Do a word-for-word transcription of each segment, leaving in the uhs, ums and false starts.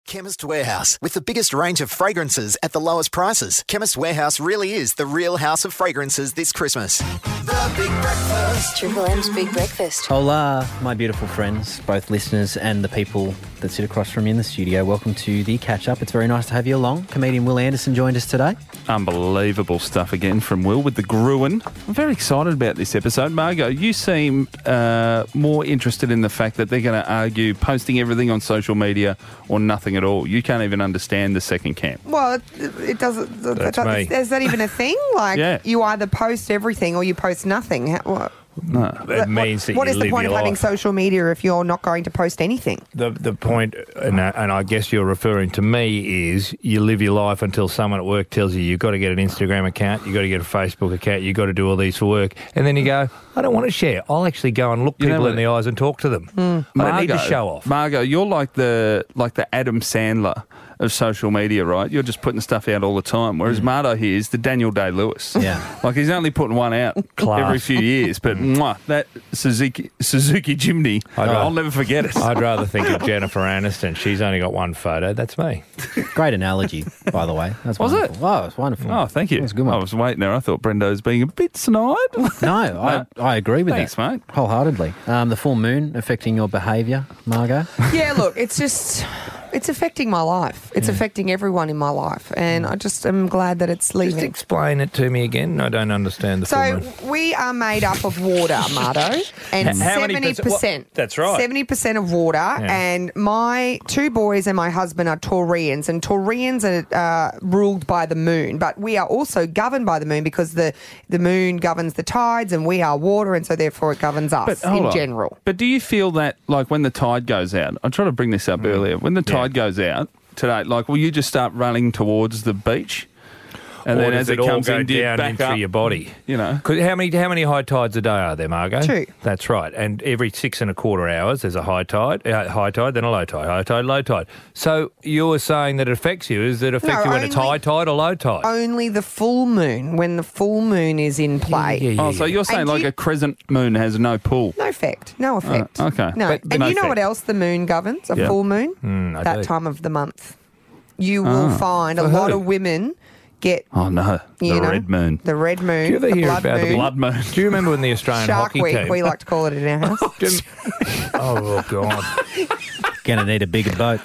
Chemist Warehouse, with the biggest range of fragrances at the lowest prices. Chemist Warehouse really is the real house of fragrances this Christmas. The Big Breakfast. Triple M's Big Breakfast. Hola, my beautiful friends, both listeners and the people that sit across from me in the studio. Welcome to the catch-up. It's very nice to have you along. Comedian Will Anderson joined us today. Unbelievable stuff again from Will with the Gruen. I'm very excited about this episode. Margot, you seem uh, more interested in the fact that they're going to argue posting everything on social media or nothing at all. You can't even understand the second camp. Well, it, it doesn't. That's that, me. Is that even a thing? Like, Yeah. you either post everything or you post nothing. How, what, No. It means that what you is the live point your of having life. social media if you're not going to post anything? The the point, and I, and I guess you're referring to me, is you live your life until someone at work tells you you've got to get an Instagram account, you've got to get a Facebook account, you've got to do all these for work, and then you go, I don't want to share. I'll actually go and look You know people what- in the eyes and talk to them. I don't need to show off. Margot, you're like the like the Adam Sandler of social media, right? You're just putting stuff out all the time. Whereas Mardo here is the Daniel Day-Lewis. Yeah. Like he's only putting one out Class. every few years. But mwah, that Suzuki Suzuki Jimny, I'd I'll rather- never forget it. I'd rather think of Jennifer Aniston. She's only got one photo. That's me. Great analogy, by the way. That's Was it? wonderful. Oh, it's wonderful. Oh, thank you. That was a good one. I was waiting there. I thought Brendo's being a bit snide. No, I, I agree with Thanks, that. mate. Wholeheartedly. Um, the full moon affecting your behaviour, Margot? Yeah, look, it's just, it's affecting my life. It's affecting everyone in my life. And I just am glad that it's Just leaving. explain it to me again. I don't understand the So full moon. we are made up of water, Mardo, and How many seventy percent- percent. what- that's right. Seventy percent of water. And my two boys and my husband are Taurians, and Taurians are uh, ruled by the moon. But we are also governed by the moon because the the moon governs the tides, and we are water, and so therefore it governs us hold in on. general. But do you feel that, like, when the tide goes out, I tried to bring this up Mm. earlier, when the tide goes out today, like, will you just start running towards the beach? And Or then does as it, it all comes go in, do you down back in through up? your body? You know? 'Cause how many how many high tides a day are there, Margot? Two. That's right. And every six and a quarter hours, there's a high tide, uh, high tide, then a low tide, high tide, low tide. So you're saying that it affects you? Does it affect No, you when it's only- high tide or low tide? Only the full moon, when the full moon is in play. Yeah, yeah, Oh, so yeah. you're saying And like you- a crescent moon has no pull? No effect. No effect. Uh, okay. No. But- and no you know effect. what else the moon governs? A Yeah. full moon? Mm, I that do. time of the month. You will find a For lot who? of women get Oh, no. you the know, red moon. the red moon, Do you ever the hear blood about moon, the Blood moon. Do you remember when the Australian Shark hockey Week, team? we like to call it in our house. Do you- oh, God. Going to need a bigger boat.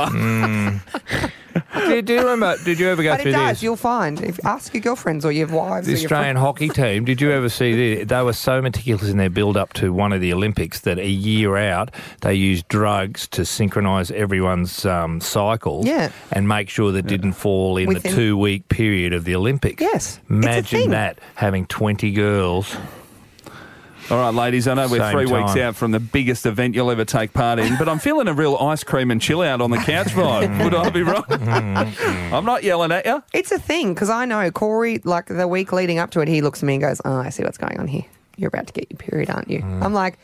do, do you remember, did you ever go But it through does. this? You'll find. If ask your girlfriends or your wives The or your Australian friends. hockey team, did you ever see this? They were so meticulous in their build-up to one of the Olympics that a year out, they used drugs to synchronise everyone's um, cycles Yeah. and make sure that didn't fall in Within- the two-week period of the Olympics. Yes, it's a Imagine thing. that, having twenty girls. All right, ladies, I know we're Same three weeks time. out from the biggest event you'll ever take part in, but I'm feeling a real ice cream and chill out on the couch vibe. Would I be wrong? I'm not yelling at you. It's a thing because I know Corey. Like the week leading up to it, he looks at me and goes, "Oh, I see what's going on here. You're about to get your period, aren't you?" I'm like,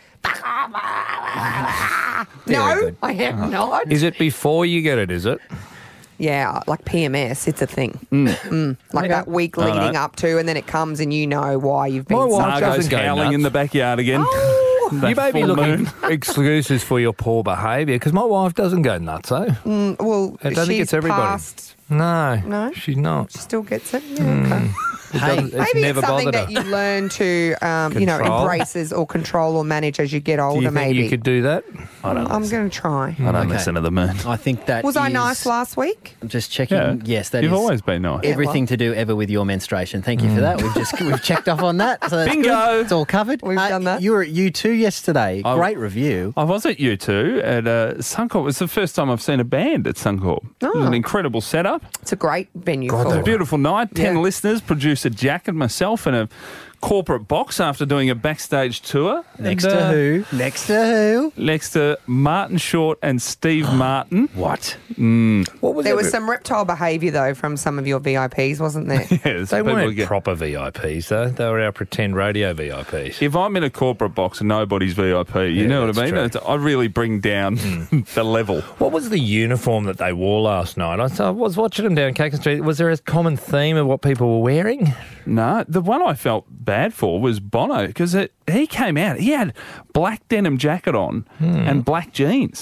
"No, good. I am not." Is it before you get it, is it? Yeah, like P M S, it's a thing. Mm. Like that week I know. leading up to, and then it comes and you know why you've been My wife such doesn't a... Margot's go howling nuts. in the backyard again. That You may be full looking moon. for excuses for your poor behaviour because my wife doesn't go nuts, eh? Mm, well, I don't she's think it's everybody. past... No, No? she's not. She still gets it? Yeah, okay. It Hey, doesn't- it's Maybe never it's something bothered that her. you learn to, um, you know, Control. embraces or control or manage as you get Do older, you think maybe. you could do that? I don't I'm listen. going to try. I don't Okay. listen to the moon. I think that Was I is- nice last week? I'm just checking. Yeah. Yes, that You've is always been nice. everything to do ever with your menstruation. Thank you for that. We've just we've checked off on that. So that's Bingo. good. It's all covered. We've done that. You were at U two yesterday. I- Great review. I was at U two at uh, Suncorp. It was the first time I've seen a band at Suncorp. It was Oh. an incredible setup. It's a great venue God, for they A it. beautiful night. Ten Yeah. listeners, producer Jack and myself, and a corporate box after doing a backstage tour. Next And, to uh, who? Next to who? Next to Martin Short and Steve Martin. What? What was There it? was some reptile behaviour, though, from some of your V I Ps, wasn't there? Yes, They people weren't get- proper V I Ps, though. They were our pretend radio V I Ps. If I'm in a corporate box and nobody's V I P, you Yeah, know what I that's mean? true. Hmm. It's- I really bring down the level. What was the uniform that they wore last night? I saw- I was watching them down Caken Street. Was there a common theme of what people were wearing? No, the one I felt bad for was Bono because he came out. He had black denim jacket on Hmm. and black jeans.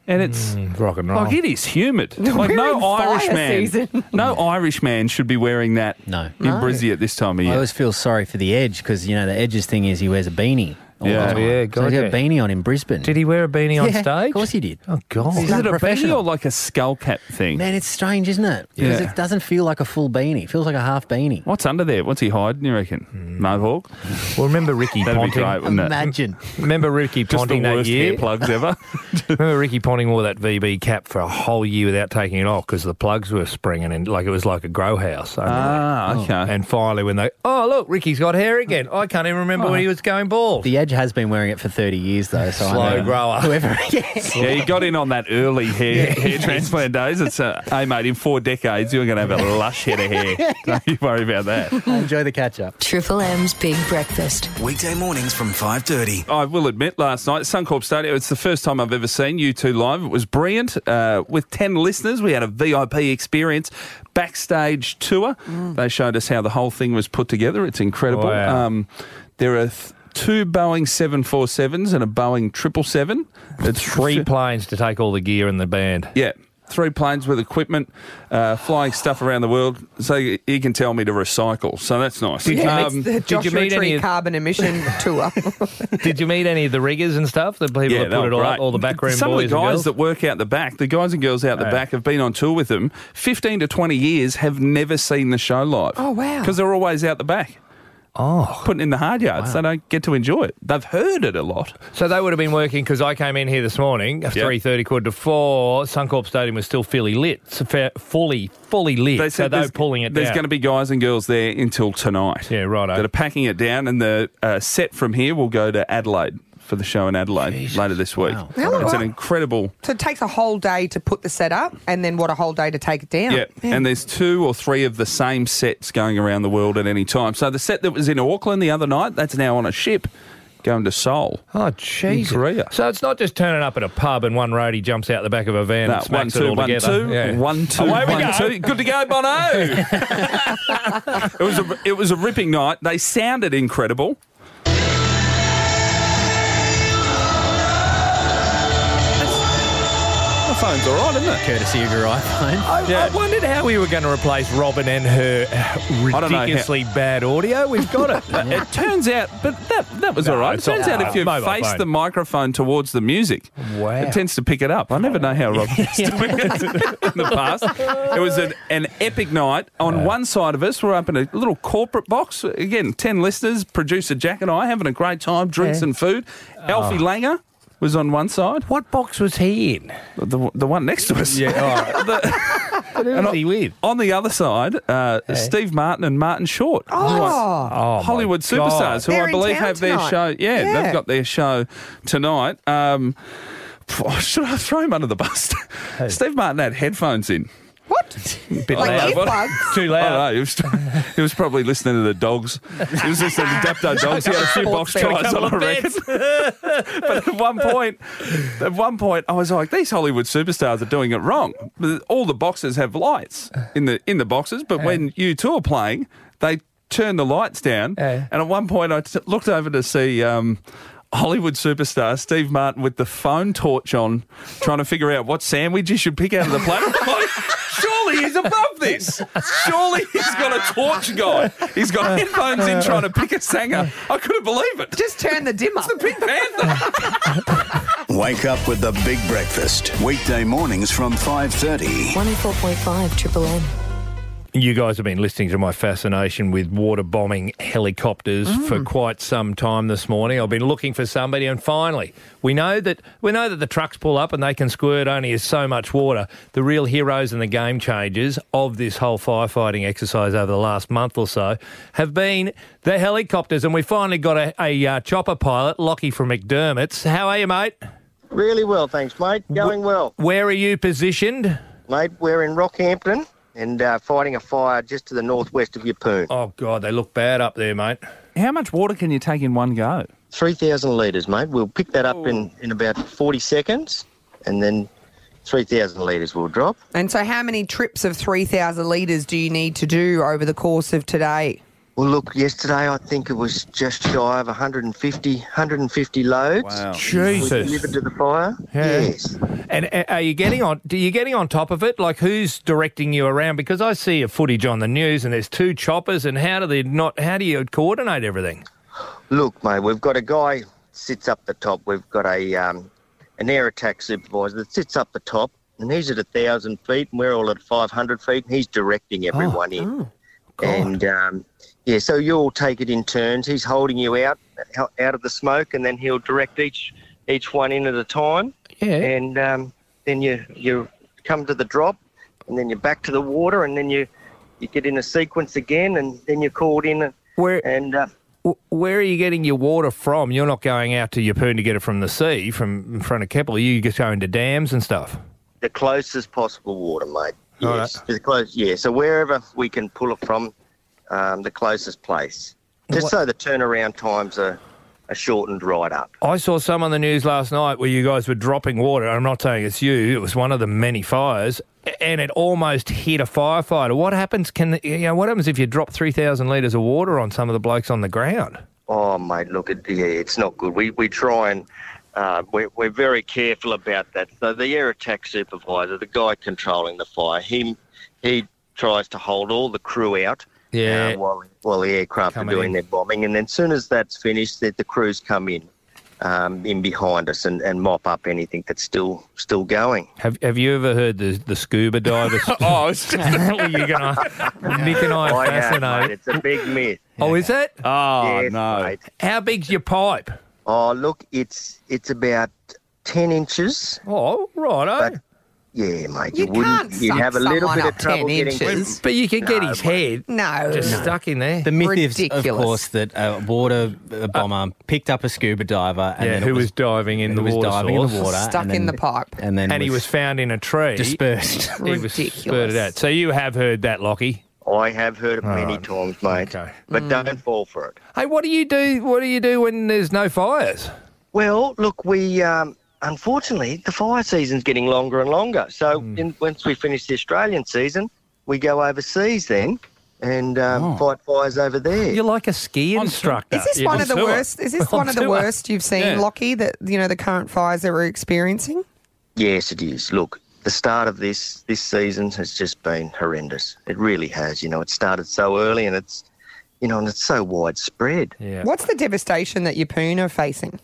And it's Mm, rock and roll. like it is humid. Like We're no in fire Irish man, season. no Irish man should be wearing that. No. in No. Brizzy at this time of I year. always feel sorry for the Edge because, you know, the Edge's thing is he wears a beanie. all the Yeah. time. Oh, yeah, So he's got a gotcha. beanie on in Brisbane. Did he wear a beanie on Yeah, stage? Of course he did. Oh, God. He's Is it a beanie professional. or like a skull cap thing? Man, it's strange, isn't it? Because Yeah. it doesn't feel like a full beanie. It feels like a half beanie. What's under there? What's he hiding, you reckon? Mohawk? Well, remember Ricky That'd be Ponting? great, wouldn't it? Imagine. Remember Ricky Just the Ponting that worst year? hair plugs ever. Remember Ricky Ponting wore that V B cap for a whole year without taking it off because the plugs were springing and like it was like a grow house. I remember. ah, okay. And finally, when they, oh look, Ricky's got hair again. I can't even remember when he was going bald. The Edge has been wearing it for thirty years, though. So I Slow know grower. Whoever, yeah. Yeah, you got in on that early hair, hair transplant days. It's uh, hey mate, in four decades you're going to have a lush head of hair. Don't you worry about that. Enjoy the catch up. Triple M's Big Breakfast. Weekday mornings from five thirty. I will admit, last night, Suncorp Stadium, it's the first time I've ever seen you two live. It was brilliant. Uh, with ten listeners, we had a V I P experience, backstage tour. They showed us how the whole thing was put together. It's incredible. Wow. Um, there are th- two Boeing seven forty-sevens and a Boeing triple seven. It's Three planes to take all the gear in the band. Yeah. Three planes with equipment, uh, flying stuff around the world, so he can tell me to recycle. So that's nice. Did you Yeah, meet- it's the did you Joshua meet any Tree of- carbon emission tour. Did you meet any of the riggers and stuff? The people Yeah, that they put were it all great. up, all the backroom Some boys of the and guys girls? that work out the back, the guys and girls out the Yeah. back have been on tour with them. fifteen to twenty years have never seen the show live. Oh, wow. Because they're always out the back. Oh. Putting in the hard yards. They don't get to enjoy it. They've heard it a lot. So they would have been working, because I came in here this morning, three thirty, quarter to four, Suncorp Stadium was still fully lit, so fa- fully, fully lit, They so said they were there's- pulling it There's down. going to be guys and girls there until tonight. Yeah, righto. That are packing it down, and the uh, set from here will go to Adelaide for the show in Adelaide Jesus, later this week. wow. How long- It's an incredible... So it takes a whole day to put the set up and then what, a whole day to take it down? Yeah, and there's two or three of the same sets going around the world at any time. So the set that was in Auckland the other night, that's now on a ship going to Seoul. Oh, Jesus. Korea. So it's not just turning up at a pub and one roadie jumps out the back of a van No, and one, smacks it two, all one, together. two, Yeah. one, two, Away we one, go. two. Good to go, Bono. it was a it was a ripping night. They sounded incredible. The phone's all right, isn't it? Courtesy of your iPhone. I, Yeah. I wondered how we were going to replace Robin and her don't know how- ridiculously bad audio. We've got it. It turns out, but that that was No, all right. It it's all turns out right. if you Mobile face phone. the microphone towards the music, Wow. it tends to pick it up. I never know how Rob is doing it in the past. It was an, an epic night. On one side of us, we're up in a little corporate box. Again, ten listeners, producer Jack and I having a great time, drinks Yeah. and food. Alfie Langer was on one side, What box was he in? the, the one next to us. Yeah, all right. Who was he with? On the other side, uh, Steve Martin and Martin Short. Oh, Oh, my Hollywood God. superstars who They're I in believe town have their tonight. show. Yeah, Yeah. they've got their show tonight. Um, should I throw him under the bus? Steve Martin had headphones in. what? Bit Like loud. earplugs? Too I loud. don't know. He was, he was probably listening to the dogs. He was listening to Dapto Dogs. He had a few box Sports ties on, I reckon. But at one point, at one point, I was like, these Hollywood superstars are doing it wrong. All the boxes have lights in the in the boxes, but when you two are playing, they turn the lights down. Yeah. And at one point, I t- looked over to see. Um, Hollywood superstar Steve Martin with the phone torch on, trying to figure out what sandwich he should pick out of the platter. I'm like, surely he's above this. Surely he's got a torch guy. He's got headphones in trying to pick a sanger. I couldn't believe it. Just turn the dimmer. The Pink Panther. Wake up with the Big Breakfast. Weekday mornings from five thirty. one oh four point five Triple M. You guys have been listening to my fascination with water bombing helicopters for quite some time this morning. I've been looking for somebody, and finally, we know that we know that the trucks pull up and they can squirt only so much water. The real heroes and the game changers of this whole firefighting exercise over the last month or so have been the helicopters, and we finally got a, a uh, chopper pilot, Lockie from McDermott's. How are you, mate? Really well, thanks, mate. Going well. Where are you positioned? Mate, we're in Rockhampton and uh, fighting a fire just to the northwest of Yeppoon. Oh, God, they look bad up there, mate. How much water can you take in one go? three thousand litres, mate. We'll pick that up in, in about forty seconds and then three thousand litres will drop. And so how many trips of three thousand litres do you need to do over the course of today? Well, look, yesterday I think it was just shy of one hundred fifty, one hundred fifty loads. Wow. Jesus. We delivered to the fire. Yeah. Yes. And uh, are you getting on? Do you getting on top of it? Like, who's directing you around? Because I see a footage on the news, and there's two choppers. And how do they not? How do you coordinate everything? Look, mate, we've got a guy sits up the top. We've got a um, an air attack supervisor that sits up the top, and he's at a thousand feet, and we're all at five hundred feet, and he's directing everyone in. Oh, God. And um, yeah, so you all take it in turns. He's holding you out out of the smoke, and then he'll direct each each one in at a time. Yeah. And um, then you you come to the drop, and then you're back to the water, and then you you get in a sequence again, and then you're called in. Where And uh, w- where are you getting your water from? You're not going out to Yeppoon to get it from the sea, from in front of Keppel. Are you just going to dams and stuff? the closest possible water, mate. All Yes, right. the close. Yeah, so wherever we can pull it from, um, the closest place, just What- so the turnaround times are, are shortened right up. I saw some on the news last night where you guys were dropping water. I'm not saying it's you. It was one of the many fires, and it almost hit a firefighter. What happens? Can you know what happens if you drop three thousand litres of water on some of the blokes on the ground? Oh, mate, look, it, yeah, it's not good. We we try and uh, we're, we're very careful about that. So the air attack supervisor, the guy controlling the fire, he he tries to hold all the crew out Yeah. uh, while while the aircraft Coming are doing in. their bombing, and then as soon as that's finished, the, the crews come in um, in behind us and, and mop up anything that's still still going. Have Have you ever heard the the scuba divers? Oh, it's just, Well, you're gonna, Nick and I are I have, mate. fascinated. It's a big myth. Oh, is it? oh Yes, no. mate. How big's your pipe? Oh, look, it's it's about ten inches. Oh, righto. But- Yeah, mate. You wouldn't. can't You'd suck have a little someone bit up of trouble ten getting. inches. But you can get No, his mate. head No. just no. stuck in there. The myth is, of Ridiculous. course, that a water bomber picked up a scuba diver and yeah, then who it was, diving in who the was water diving source. in the water, Stuck and in then- the pipe. and then and he was found in a tree. dispersed. He was Ridiculous. spurted out. So you have heard that, Lockie. I have heard it many Right. times, mate. Okay. But don't fall for it. Hey, what do you do? What do you do when there's no fires? Well, look, we um, unfortunately the fire season's getting longer and longer. So Hmm. in, once we finish the Australian season, we go overseas then and um, Oh. fight fires over there. You're like a ski instructor. Is this You're one of the on tour. worst? Is this On one of the tour. worst you've seen, Yeah. Lockie? That you know the current fires that we're experiencing. Yes, it is. Look, the start of this this season has just been horrendous. It really has. You know, it started so early and it's, you know, and it's so widespread. Yeah. What's the devastation that Yeppoon are facing?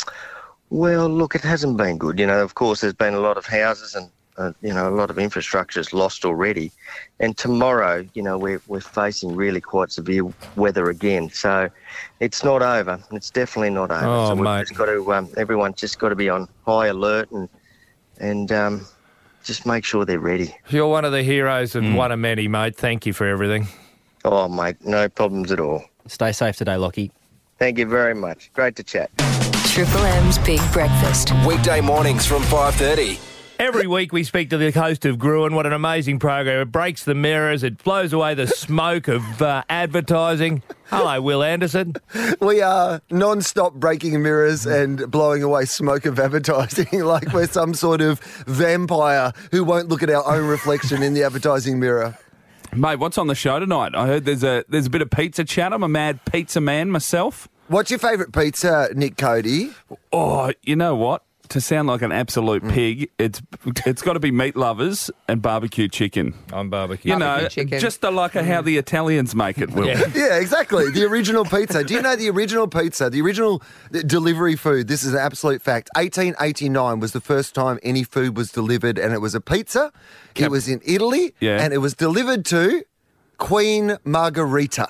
Well, look, it hasn't been good. You know, of course, there's been a lot of houses and, uh, you know, a lot of infrastructure's lost already. And tomorrow, you know, we're, we're facing really quite severe weather again. So it's not over. It's definitely not over. Oh, so we've mate. just got to, um, everyone's just got to be on high alert and, and um, just make sure they're ready. You're one of the heroes Hmm. and one of many, mate. Thank you for everything. Oh, mate, no problems at all. Stay safe today, Lockie. Thank you very much. Great to chat. Triple M's Big Breakfast. Weekday mornings from five thirty. Every week we speak to the host of Gruen. What an amazing program. It breaks the mirrors. It blows away the smoke of uh, advertising. Hello, Will Anderson. We are non-stop breaking mirrors and blowing away smoke of advertising like we're some sort of vampire who won't look at our own reflection in the advertising mirror. Mate, what's on the show tonight? I heard there's a there's a bit of pizza chat. I'm a mad pizza man myself. What's your favourite pizza, Nick Cody? Oh, you know what? To sound like an absolute pig, it's it's got to be meat lovers and barbecue chicken. I'm barbecue. You Barbecue know, chicken. just the like of how the Italians make it, Will. Yeah. Yeah, exactly. The original pizza. Do you know the original pizza, the original d- delivery food? This is an absolute fact. eighteen eighty-nine was the first time any food was delivered, and it was a pizza. It was in Italy, Yeah. and it was delivered to Queen Margherita.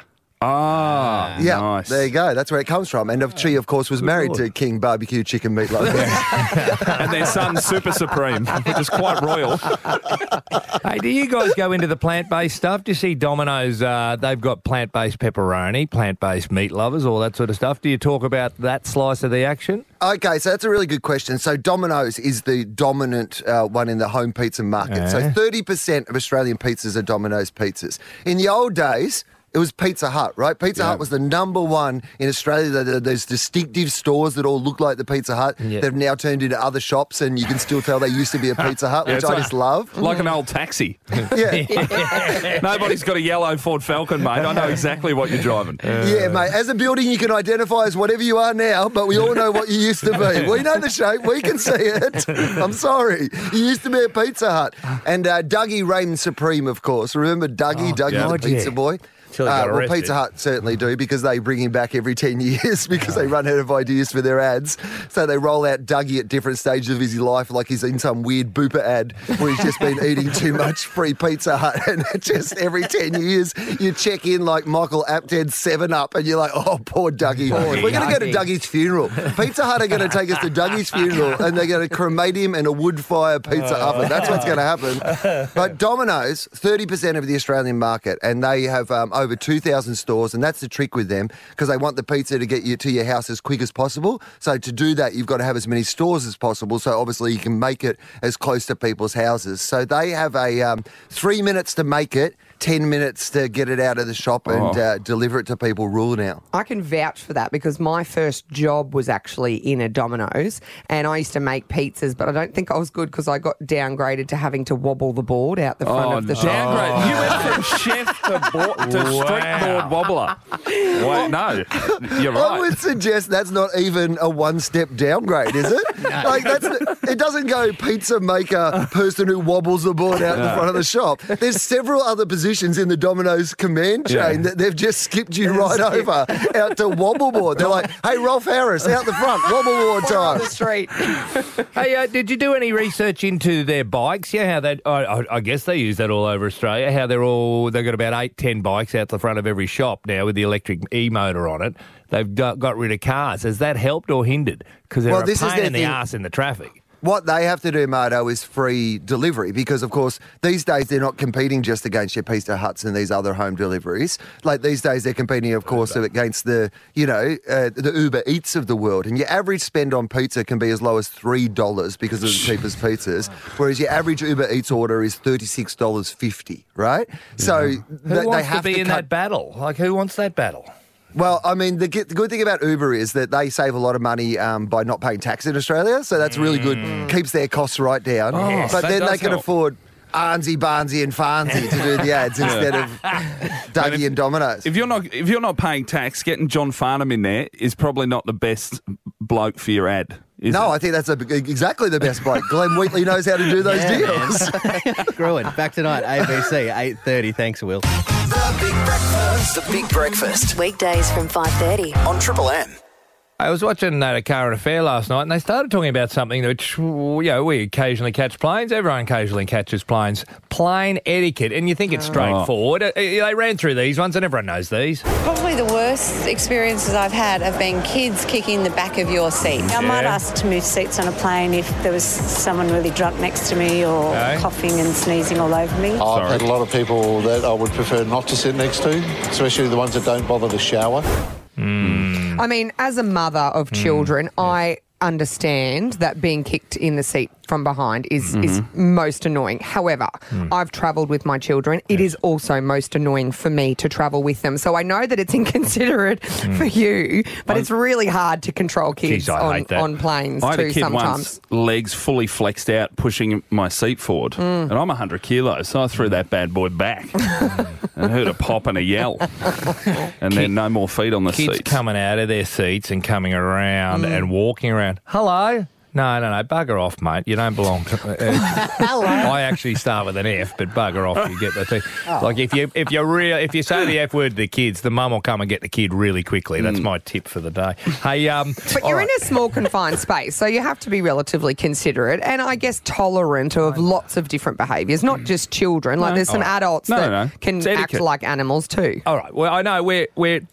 Ah, Yeah, nice. there you go. That's where it comes from. And she, of course, was married to King Barbecue Chicken Meatloaf. And their son, Super Supreme, which is quite royal. Hey, do you guys go into the plant-based stuff? Do you see Domino's, uh, they've got plant-based pepperoni, plant-based meat lovers, all that sort of stuff. Do you talk about that slice of the action? Okay, so that's a really good question. So Domino's is the dominant uh, one in the home pizza market. So Yeah. thirty percent of Australian pizzas are Domino's pizzas. In the old days, It was Pizza Hut, right? Pizza Yeah. Hut was the number one in Australia. There- there- There's distinctive stores that all look like the Pizza Hut. Yeah. They've now turned into other shops, and you can still tell they used to be a Pizza Hut, Yeah, which it's I like- just love. Like an old taxi. Yeah. Nobody's got a yellow Ford Falcon, mate. I know exactly what you're driving. Yeah, mate. As a building, you can identify as whatever you are now, but we all know what you used to be. We know the shape. We can see it. I'm sorry. You used to be a Pizza Hut. And uh, Dougie reigned supreme, of course. Remember Dougie? Dougie God, the pizza yeah. boy? Till he got well, arrested. Pizza Hut certainly do because they bring him back every ten years because they run out of ideas for their ads. So they roll out Dougie at different stages of his life, like he's in some weird booper ad where he's just been eating too much free Pizza Hut. And just every ten years, you check in like Michael Apted's seven up and you're like, oh, poor Dougie. Poor We're going to go to Dougie. Dougie's funeral. Pizza Hut are going to take us to Dougie's funeral and they're going to cremate him in a wood fire pizza oven. That's what's going to happen. But Domino's, thirty percent of the Australian market, and they have um, over two thousand stores, and that's the trick with them because they want the pizza to get you to your house as quick as possible. So to do that, you've got to have as many stores as possible. So obviously you can make it as close to people's houses. So they have a um, three minutes to make it, ten minutes to get it out of the shop and Oh. uh, deliver it to people rule now. I can vouch for that because my first job was actually in a Domino's and I used to make pizzas, but I don't think I was good because I got downgraded to having to wobble the board out the front Oh, of the shop. downgrade. You went from chef to, bo- to street board wobbler. Wait, no, you're I right. would suggest that's not even a one-step downgrade, is it? Like that's it doesn't go pizza maker, person who wobbles the board out in the front of the shop. There's several other positions in the Domino's command chain Yeah. that they've just skipped you right over out to wobble board. They're like, hey, Rolf Harris, out the front, wobble board We're on time. the street. Hey, uh, did you do any research into their bikes? Yeah, how they? I, I, I guess they use that all over Australia. How they're all they've got about eight, ten bikes out the front of every shop now with the electric e-motor on it. They've got, got rid of cars. Has that helped or hindered? Because they're Well, a this is pain their in the thing. arse in the traffic. What they have to do, Mardo, is free delivery because, of course, these days they're not competing just against your Pizza Huts and these other home deliveries. Like these days they're competing, of course, against the, you know, uh, the Uber Eats of the world. And your average spend on pizza can be as low as three dollars because of the cheapest pizzas, whereas your average Uber Eats order is thirty-six dollars fifty, right? So Who they, wants they have to be to in cut- that battle? Like, who wants that battle? Well, I mean, the, g- the good thing about Uber is that they save a lot of money um, by not paying tax in Australia, so that's really good. Keeps their costs right down. Yes, but that then they does can help. afford Arnsey, Barnsey and Farnsey to do the ads instead of Dougie and Domino's. If you're not if you're not paying tax, getting John Farnham in there is probably not the best bloke for your ad. Is No, it? I think that's a, exactly the best bloke. Glenn Wheatley knows how to do those Yeah, deals. Gruen, back tonight, A B C, eight thirty. Thanks, Will. The Big Breakfast. The Big Breakfast Weekdays from five thirty. on Triple M. I was watching uh, a current affair last night, and they started talking about something which, you know, we occasionally catch planes. Everyone occasionally catches planes. Plane etiquette, and you think it's straightforward. Uh, They ran through these ones, and everyone knows these. Probably the worst experiences I've had have been kids kicking the back of your seat. I might Yeah. ask to move seats on a plane if there was someone really drunk next to me or Okay. coughing and sneezing all over me. I've had a lot of people that I would prefer not to sit next to, especially the ones that don't bother to shower. I mean, as a mother of children, I understand that being kicked in the seat from behind is, is most annoying. However, I've travelled with my children. It is also most annoying for me to travel with them. So I know that it's inconsiderate for you, but it's really hard to control kids Jeez, I on, hate that. on planes I had too a kid sometimes. once, legs fully flexed out, pushing my seat forward, Mm. and I'm one hundred kilos, so I threw that bad boy back and heard a pop and a yell, and then no more feet on the Kids seats. coming out of their seats and coming around and walking around. Hello? No, no, no. Bugger off, mate. You don't belong to. Uh, Hello. I actually start with an F, but bugger off. You get the thing. Like if you if you real if you say the F word to the kids, the mum will come and get the kid really quickly. That's my tip for the day. Hey, um, But all you're right. in a small confined space, so you have to be relatively considerate and I guess tolerant of lots of different behaviours, not just children. Like there's some All right. adults No, that no, no. can It's act etiquette. like animals too. All right. Well, I know we're we're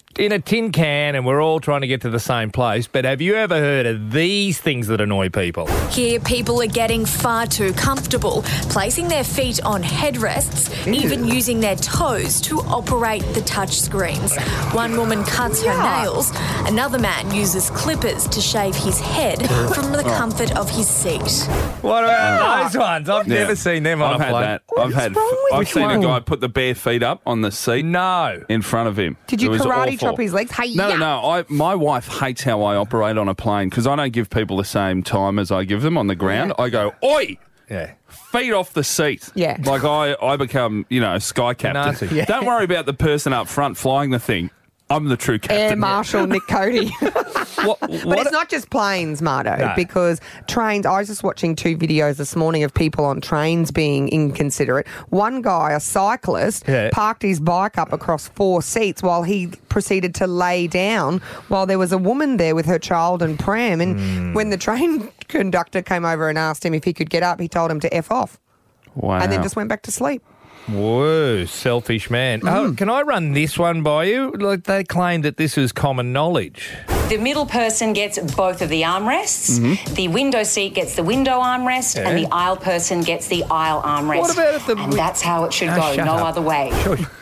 in a tin can and we're all trying to get to the same place, but have you ever heard of these things that annoy people? Here, people are getting far too comfortable, placing their feet on headrests, even using their toes to operate the touch screens. One woman cuts her nails. Another man uses clippers to shave his head from the comfort of his seat. What about those ones? I've Yeah. never seen them on I've a had plane. that. I've had. I've seen a guy put the bare feet up on the seat. No. In front of him. Did you It was karate awful. chop his legs? Hey, No, yeah. no, no. I, my wife hates how I operate on a plane because I don't give people the same time as I give them on the ground. I go, oi! Yeah. Feet off the seat. Yeah. Like I, I become, you know, sky captain. Nazi. Yeah. Don't worry about the person up front flying the thing. I'm the true captain. Air Marshal Nick Cody. What, But what- it's not just planes, Mardo, No. because trains, I was just watching two videos this morning of people on trains being inconsiderate. One guy, a cyclist, Yeah. parked his bike up across four seats while he proceeded to lay down while there was a woman there with her child and pram. And Hmm. when the train conductor came over and asked him if he could get up, he told him to F off Wow. and then just went back to sleep. Whoa, selfish man. Oh, can I run this one by you? Like they claim that this is common knowledge. The middle person gets both of the armrests. Mhm. The window seat gets the window armrest, Yeah. and the aisle person gets the aisle armrest. What about if the and that's how it should Ah, go. shut No up. other way.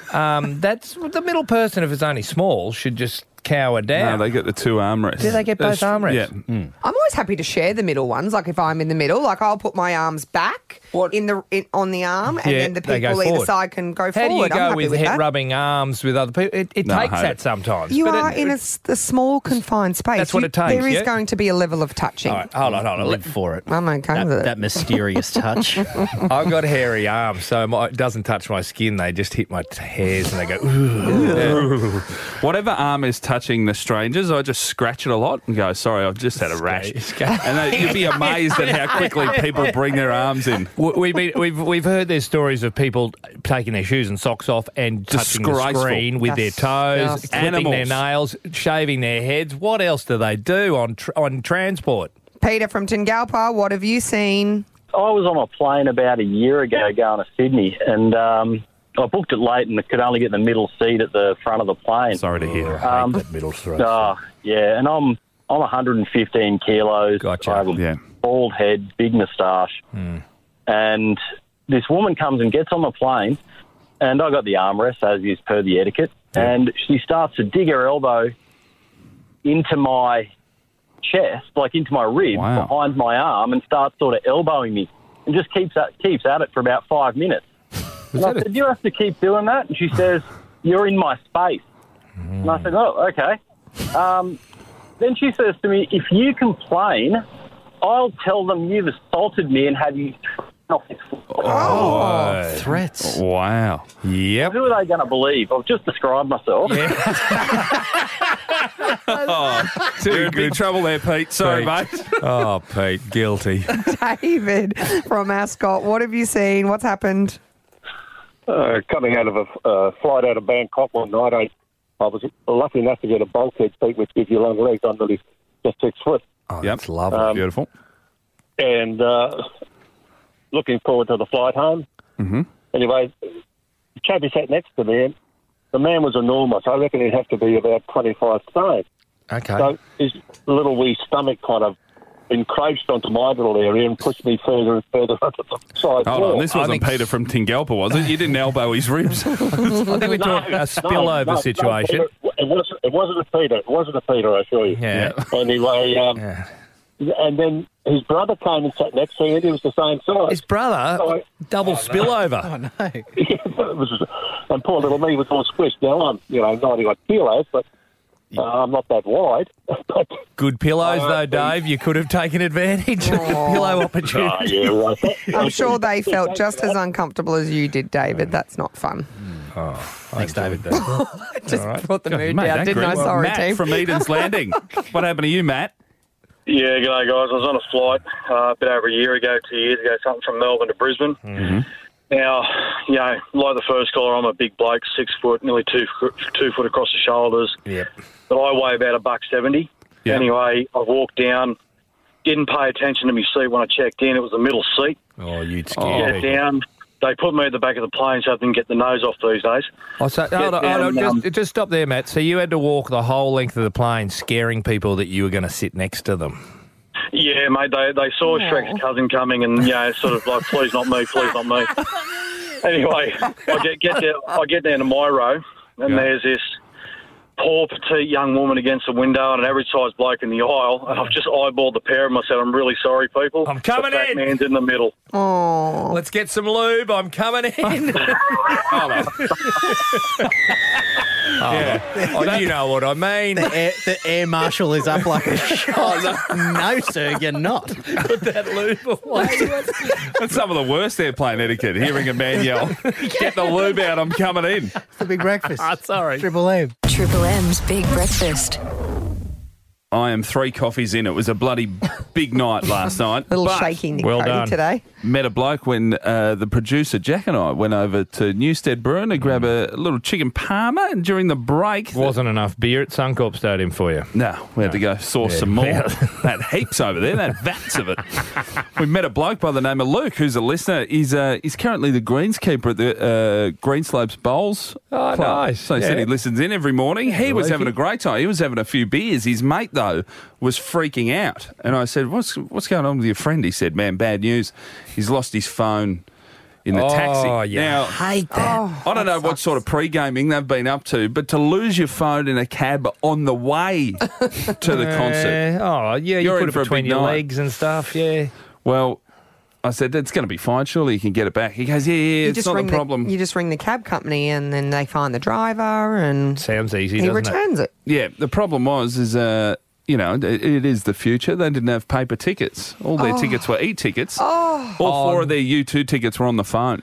Um, that's the middle person. If it's only small, should just cower down. No, they get the two armrests. Do they get both That's- armrests? Yeah. I'm always happy to share the middle ones. Like if I'm in the middle, like I'll put my arms back in the in, on the arm, and Yeah, then the they go people either forward. side can go How forward. do you I'm go happy with, with head that. rubbing arms with other people? It, it No, I takes hate that it. sometimes. You but are it, in a, s- a small confined space. That's what You- it takes, There is yeah? going to be a level of touching. All right, hold on, hold on. Live for it. I'm okay That, with it. that mysterious touch. I've got hairy arms, so my, it doesn't touch my skin. They just hit my t- hairs and they go, ooh. Whatever arm is touching the strangers, I just scratch it a lot and go, sorry, I've just had a rash. And they, you'd be amazed at how quickly people bring their arms in. We- We've, been, we've we've heard there's stories of people taking their shoes and socks off and touching the Disgraceful. screen with their toes, Disgusting. clipping their Animals. nails, shaving their heads. What else do they do on tr- on transport? Peter from Tingalpa, what have you seen? I was on a plane about a year ago going to Sydney, and um, I booked it late and could only get the middle seat at the front of the plane. Sorry to hear. Um, that middle throat. Oh, yeah, and I'm I'm one hundred fifteen kilos. Gotcha. I have a Yeah. bald head, big moustache, and this woman comes and gets on the plane, and I got the armrest as is per the etiquette, and she starts to dig her elbow into my chest, like into my rib, Wow. behind my arm, and starts sort of elbowing me, and just keeps at, keeps at it for about five minutes. And I said, "Do you have to keep doing that?" And she says, "You're in my space." And I said, "Oh, okay." Um, then she says to me, "If you complain, I'll tell them you've assaulted me and have you thrown off this floor." Oh, threats. Wow. Yep. Who are they going to believe? I've just described myself. Oh, you're in big trouble there, Pete. Sorry, Pete. mate. Oh, Pete, guilty. David from Ascot, what have you seen? What's happened? Uh, coming out of a uh, flight out of Bangkok one night, I, I was lucky enough to get a bulkhead seat, which gives you long legs. I'm really just six foot. Oh, Yep. that's lovely. Um, Beautiful. And uh, looking forward to the flight home. Mm-hmm. Anyway, the chap who sat next to me, and the man was enormous. I reckon he'd have to be about twenty-five stone. Okay. So his little wee stomach kind of encroached onto my little area and pushed me further and further onto the side Hold wall. on, this wasn't Peter from Tingalpa, was it? You didn't elbow his ribs. I think we're talking a spillover no, no, situation. Peter, it, wasn't, it wasn't a Peter. It wasn't a Peter, I assure you. Yeah. Anyway, um, and then his brother came and sat next to me, and he was the same size. His brother, So I- double spillover. Oh, no. it was, and poor little me was all squished. Now I'm, you know, ninety-one kilos, but uh, I'm not that wide. but, Good pillows, Uh, though, Dave. You could have taken advantage of the pillow oh, opportunity. yeah, right. I'm sure they felt just as uncomfortable as you did, David. That's not fun. Oh, Thanks, David. Just brought the mood Mate, down, that didn't I? great. Sorry, Matt team. from Eden's Landing. What happened to you, Matt? Yeah, g'day guys. I was on a flight uh, a bit over a year ago, two years ago, something from Melbourne to Brisbane. Mm-hmm. Now, you know, like the first caller, I'm a big bloke, six foot, nearly two foot, two foot across the shoulders. Yep. But I weigh about a buck seventy. Yep. Anyway, I walked down, didn't pay attention to my seat when I checked in. It was the middle seat. Oh, you'd Get scare it people. down, they put me at the back of the plane so I didn't get the nose off these days. Oh, so, hold on, down, hold on, um, just, just stop there, Matt. So you had to walk the whole length of the plane scaring people that you were going to sit next to them. Yeah, mate, they, they saw Shrek's cousin coming and, you know, sort of like, please not me, please not me. Anyway, I get, get, there, I get down to my row and Yeah. there's this poor, petite young woman against the window and an average-sized bloke in the aisle, and I've just eyeballed the pair of them. I said, I'm really sorry, people. I'm coming the fat in. man's in the middle. Oh. Let's get some lube. I'm coming in. Yeah. Oh, you know what I mean. The air, the air marshal is up like a shot. No, sir, you're not. Put that lube away. That's some of the worst airplane etiquette, hearing a man yell, get the lube out, I'm coming in. It's the big breakfast. Ah, sorry. Triple M. Triple M's Big Breakfast. I am three coffees in. It was a bloody big night last night. Little but shaky Nick well Cody done. today. Met a bloke when uh, the producer, Jack, and I went over to Newstead Brewing to grab a little chicken parma, and during the break... Wasn't enough beer at Suncorp Stadium for you. No, we had to go source Yeah. some more. Yeah. That heaps over there, that vats of it. We met a bloke by the name of Luke, who's a listener. He's uh, he's currently the greenskeeper at the uh, Greenslopes Bowls Oh, Club. nice. So he said Yeah. he listens in every morning. He was Lukey. having a great time. He was having a few beers. His mate, though, was freaking out. And I said, what's what's going on with your friend? He said, man, bad news. He's lost his phone in the Oh, taxi. yeah. Now, Hate that. I don't know what sort of pre-gaming they've been up to, but to lose your phone in a cab on the way to the concert. Oh, yeah, you You're put in it for a between big your night. legs and stuff, yeah. Well, I said, that's going to be fine. Surely you can get it back. He goes, yeah, yeah, You it's just not ring the problem. you just ring the cab company and then they find the driver and Sounds easy, he doesn't it? returns it. Yeah, the problem was, is, uh, you know, it, it is the future. They didn't have paper tickets. All their Oh. tickets were e-tickets. Oh. All four of their U two tickets were on the phone.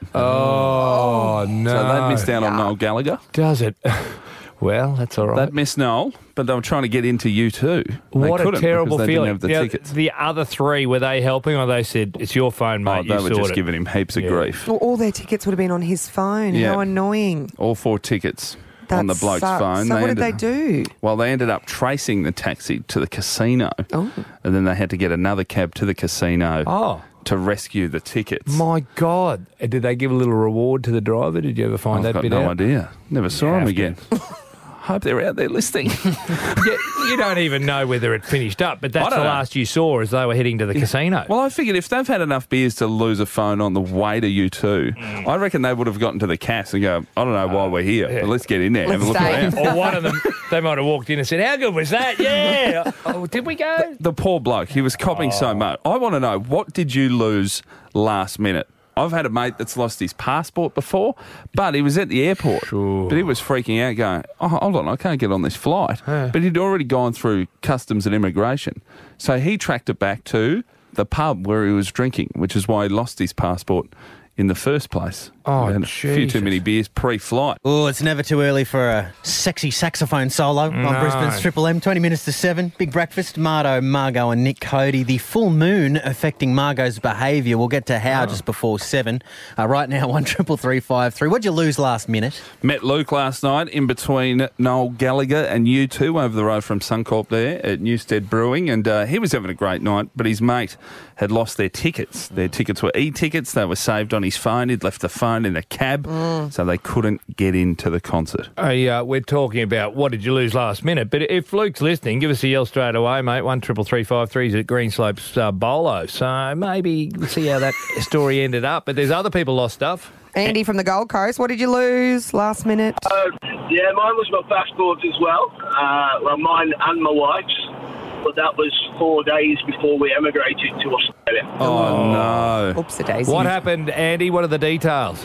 Oh, no. So they missed out on Noel Gallagher. Does it? Well, that's all right. They'd missed Noel, but they were trying to get into U two. They What a couldn't terrible because they feeling. didn't have the Now, tickets. The other three, were they helping or they said, it's your phone, mate, Oh, you they were sort just it? giving him heaps of Yeah. grief. Well, all their tickets would have been on his phone. Yeah. How annoying. All four tickets That on the bloke's sucks. phone. So what did ended- they do? Well, they ended up tracing the taxi to the casino, Oh. and then they had to get another cab to the casino Oh. to rescue the tickets. My God. Uh, Did they give a little reward to the driver? Did you ever find I've that got bit no out? idea. Never saw him have again. Hope they're out there listening. Yeah, you don't even know whether it finished up, but that's I the don't know. last you saw as they were heading to the casino. Well, I figured if they've had enough beers to lose a phone on the way to U two, Mm. I reckon they would have gotten to the cast and go, I don't know why we're here, but let's get in there and have a look Let's around. Or one of them, they might have walked in and said, how good was that? Yeah. Oh, did we go? The poor bloke, he was copping Oh. so much. I want to know, what did you lose last minute? I've had a mate that's lost his passport before, but he was at the airport. Sure. But he was freaking out going, oh, hold on, I can't get on this flight. Yeah. But he'd already gone through customs and immigration. So he tracked it back to the pub where he was drinking, which is why he lost his passport in the first place. Oh, He had a few too Jesus. many beers pre-flight. Oh, it's never too early for a sexy saxophone solo No. on Brisbane's Triple M. twenty minutes to seven. Big breakfast. Mardo, Margot and Nick Cody. The full moon affecting Margot's behaviour. We'll get to how Oh. just before seven. Uh, right now, one triple three five three. What'd you lose last minute? Met Luke last night in between Noel Gallagher and U two over the road from Suncorp there at Newstead Brewing, and uh, he was having a great night, but his mate had lost their tickets. Their tickets were e-tickets. They were saved on his phone. He'd left the phone in a cab, so they couldn't get into the concert. Hey, uh, we're talking about what did you lose last minute, but if Luke's listening, give us a yell straight away, mate. One triple three five three is at Greenslopes uh, Bolo. So maybe we'll see how that story ended up. But there's other people lost stuff. Andy from the Gold Coast, what did you lose last minute? Uh, yeah, mine was my passport as well. Uh, well, mine and my wife's. But that was four days before we emigrated to Australia. Oh, no. Oopsie daisy. What happened, Andy? What are the details?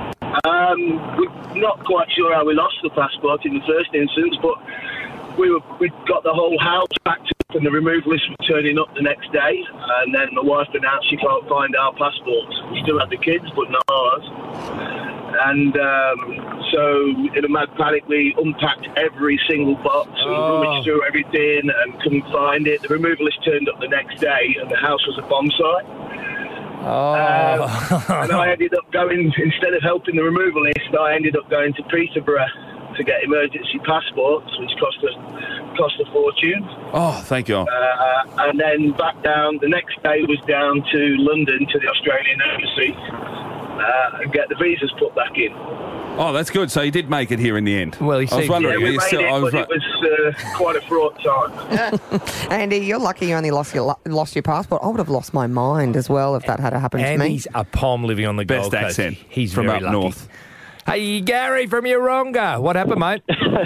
Um, we're not quite sure how we lost the passport in the first instance, but we were we got the whole house packed up and the removalists were turning up the next day. And then my wife announced she can't find our passports. We still had the kids, but not ours. And um, so, in a mad panic, we unpacked every single box and Oh. rummaged through everything and couldn't find it. The removalists turned up the next day, and the house was a bomb site. Oh. Um, and I ended up going, instead of helping the removalist, I ended up going to Peterborough to get emergency passports, which cost a, cost a fortune. Oh, thank you. Uh, and then back down, the next day was down to London to the Australian Embassy. uh, and get the visas put back in. Oh, that's good. So he did make it here in the end. Well, he I was wondering. Yeah, we he's made still- it, I was but like- it was uh, quite a fraught time. Andy, you're lucky you only lost your lost your passport. I would have lost my mind as well if that had happened to me. Andy's a pom living on the Best Gold Coast. accent He's from very up lucky. north. Hey, Gary from Yeronga. What happened, mate?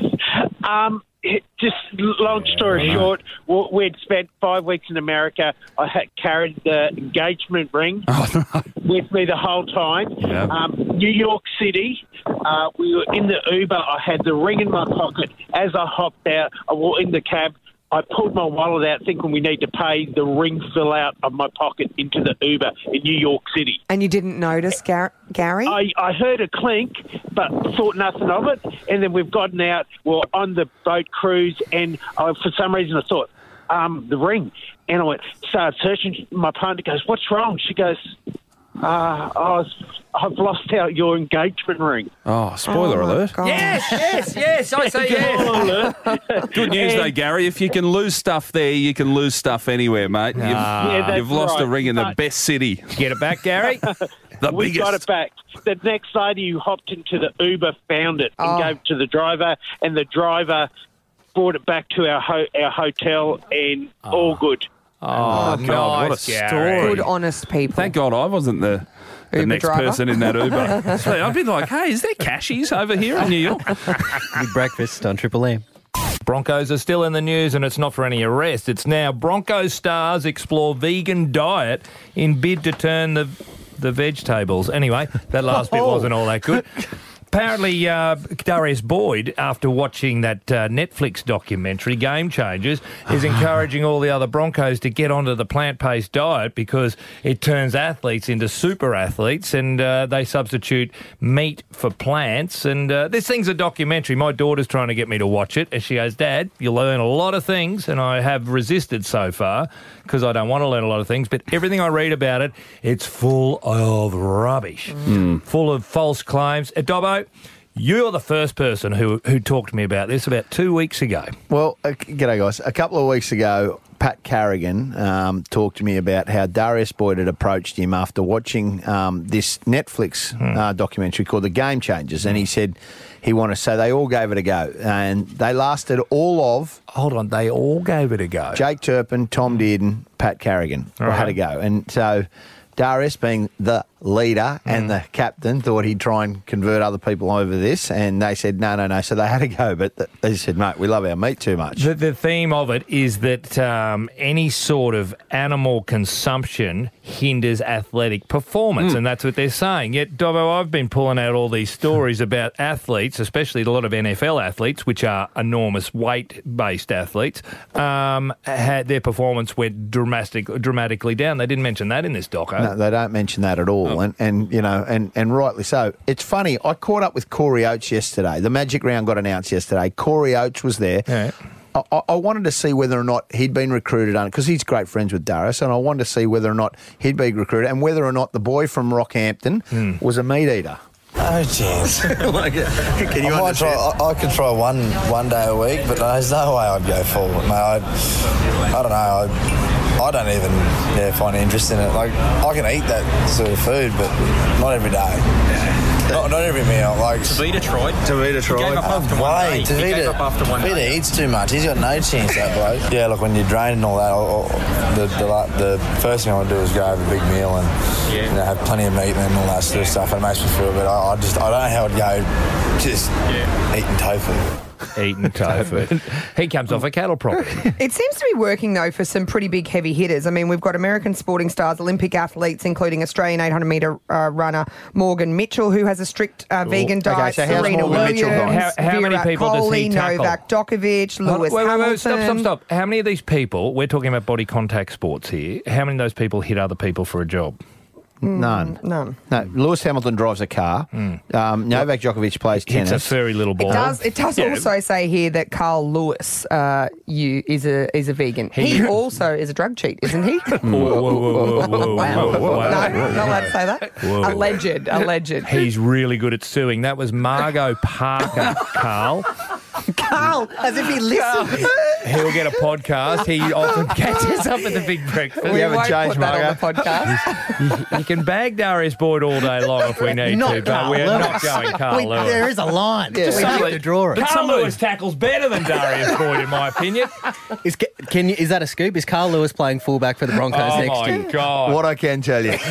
Um, it- just long story short, w- we'd spent five weeks in America. I had carried the engagement ring with me the whole time. Yeah. Um, New York City, uh, we were in the Uber. I had the ring in my pocket. As I hopped out, I was in the cab. I pulled my wallet out thinking we need to pay. The ring fell out of my pocket into the Uber in New York City. And you didn't notice, Gar- Gary? I, I heard a clink, but thought nothing of it. And then we've gotten out, we're on the boat cruise, and uh, for some reason I thought, um, the ring. And I went, started searching. My partner goes, what's wrong? She goes, uh, I was, I've lost out your engagement ring. Oh, spoiler Oh, my alert. God. Yes, yes, yes. I say yes. Good news, though, Gary. If you can lose stuff there, you can lose stuff anywhere, mate. You've, Ah. Yeah, that's you've lost a right. ring in the But- best city. Get it back, Gary? The we biggest. got it back. The next lady who hopped into the Uber found it and Oh. gave it to the driver, and the driver brought it back to our ho- our hotel, and all good. Oh, Oh, God, what a nice, Gary. story. Good, honest people. Thank God I wasn't the, the Uber next driver? person in that Uber. So I'd be like, hey, is there cashies over here in New York? Big breakfast on Triple M. Broncos are still in the news, and it's not for any arrest. It's now Broncos stars explore vegan diet in bid to turn the the veg tables. Anyway, that last bit wasn't all that good. Apparently, uh, Darius Boyd, after watching that uh, Netflix documentary, Game Changers, is encouraging all the other Broncos to get onto the plant-based diet because it turns athletes into super athletes, and uh, they substitute meat for plants. And uh, this thing's a documentary. My daughter's trying to get me to watch it, and she goes, Dad, you'll learn a lot of things, and I have resisted so far because I don't want to learn a lot of things, but everything I read about it, it's full of rubbish, full of false claims. Uh, Dobbo, you're the first person who who talked to me about this about two weeks ago. Well, uh, g'day guys. A couple of weeks ago, Pat Carrigan um, talked to me about how Darius Boyd had approached him after watching um, this Netflix uh, documentary called The Game Changers, and he said he wanted to, so they all gave it a go, and they lasted all of... Hold on, they all gave it a go? Jake Turpin, Tom Dearden, Pat Carrigan All right. had a go, and so Darius, being the leader and the captain, thought he'd try and convert other people over this, and they said no, no, no. So they had a go, but th- they said, mate, we love our meat too much. The, the theme of it is that um, any sort of animal consumption hinders athletic performance, and that's what they're saying. Yet, Dobbo, I've been pulling out all these stories about athletes, especially a lot of N F L athletes, which are enormous weight-based athletes, um, had their performance went dramatic, dramatically down. They didn't mention that in this doco. No, they don't mention that at all, and, and you know, and, and rightly so. It's funny. I caught up with Corey Oates yesterday. The Magic Round got announced yesterday. Corey Oates was there. Yeah. I, I wanted to see whether or not he'd been recruited on because he's great friends with Darius, and I wanted to see whether or not he'd been recruited and whether or not the boy from Rockhampton was a meat eater. No chance. Like, can you I might understand? try. I, I could try one one day a week, but there's no way I'd go full. Mate, I, I don't know. I, I don't even yeah, find interest in it. Like I can eat that sort of food, but not every day. Not, not every meal. Like Tavita tried. Tavita tried. He gave up after one Way, day. He Tavita, gave up after one Tavita day. eats too much. He's got no chance, that bloke. Yeah, look, when you're drained and all that, I'll, I'll, the, the like, the first thing I want to do is go have a big meal and Yeah. you know, have plenty of meat and all that sort of stuff. It makes me feel good. I, I just I don't know how I'd go just eating tofu. Eating tofu. He comes off a cattle property. It seems to be working, though, for some pretty big heavy hitters. I mean, we've got American sporting stars, Olympic athletes, including Australian eight hundred metre uh, runner Morgan Mitchell, who has a strict uh, vegan Okay, diet. so how's Serena Morgan Williams, Mitchell gone? How- how many Virat people does he Kohli, tackle? Novak Djokovic, Lewis wait, wait, Hamilton. wait, stop, stop, stop. How many of these people, we're talking about body contact sports here, how many of those people hit other people for a job? None. None. No. Lewis Hamilton drives a car. Um, Novak Djokovic plays tennis. It's a furry little ball. It does. It does Yeah. also say here that Carl Lewis uh, you, is a is a vegan. He, He- also is a drug cheat, isn't he? Whoa, whoa, whoa, whoa, whoa, Wow. whoa, whoa, No, whoa. not allowed to say that. Whoa. Alleged, alleged. He's really good at suing. That was Margot Parker, Carl. Carl, as if he listened. He'll get a podcast. He often catches up at the Big Breakfast. We won't put that on the podcast. You, you can bag Darius Boyd all day long if we need Not to, but Carl we're Lewis. not going Carl We- Lewis. there is a line. Yeah. We have to draw it. Carl Carl Lewis tackles better than Darius Boyd, in my opinion. Is, can you, is that a scoop? Is Carl Lewis playing fullback for the Broncos Oh, next my year? God. What I can tell you.